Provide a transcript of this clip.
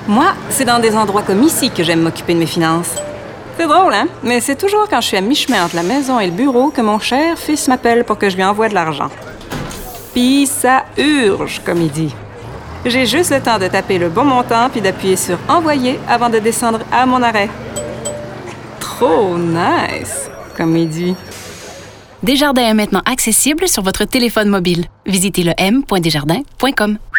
Moi, c'est dans des endroits comme ici que j'aime m'occuper de mes finances. C'est drôle, hein? Mais c'est toujours quand je suis à mi-chemin entre la maison et le bureau que mon cher fils m'appelle pour que je lui envoie de l'argent. Puis ça urge, comme il dit. J'ai juste le temps de taper le bon montant puis d'appuyer sur « Envoyer » avant de descendre à mon arrêt. Trop nice, comme il dit. Desjardins est maintenant accessible sur votre téléphone mobile. Visitez le m.desjardins.com.